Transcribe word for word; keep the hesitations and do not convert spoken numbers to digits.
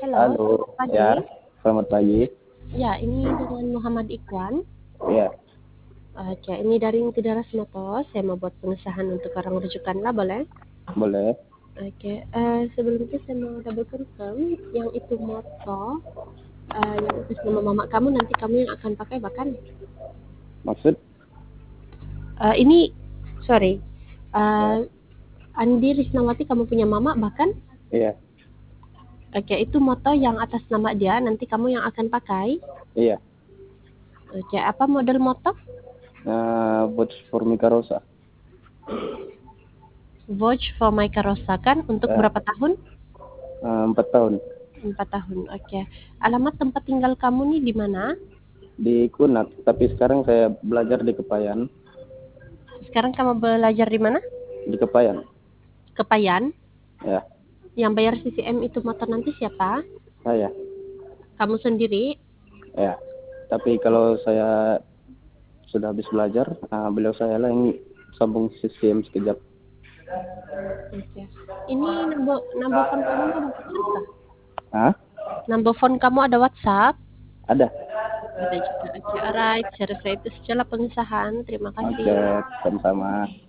Halo, Halo, selamat ya, pagi. selamat pagi. Ya, ini dengan Muhammad Ikwan. Ya, Oke, ini dari Intidaras Moto. Saya mau buat pengesahan untuk orang rujukan lah, boleh? boleh. Oke, eh, sebelum itu saya mau double confirm yang itu moto eh, yang atas nama mama kamu nanti kamu yang akan pakai bahkan Maksud? eh, ini sorry Ya, eh, Andi Risnawati kamu punya mama bahkan. iya, Oke, itu moto yang atas nama dia nanti kamu yang akan pakai. iya. Oke, apa model moto? Nah, buat Formika Rosa. Vouch for My Karosa kan untuk Ya, berapa tahun? eh, empat tahun Empat tahun. Oke. Alamat tempat tinggal kamu nih di mana? di Kunak, tapi sekarang saya belajar di Kepayan. Sekarang kamu belajar di mana? Di Kepayan, Kepayan. ya, Yang bayar C C M itu motor nanti siapa? saya, Kamu sendiri? ya. Tapi kalau saya sudah habis belajar, nah, beliau saya lah yang sambung sistem sekejap. Oke. Ini number number phone kamu ada WhatsApp kah? Hah? Number phone kamu ada WhatsApp? Ada. Ada juga. Oke, alright. Saya rasa itu sajalah pengesahan. Terima Oke, kasih. sama-sama.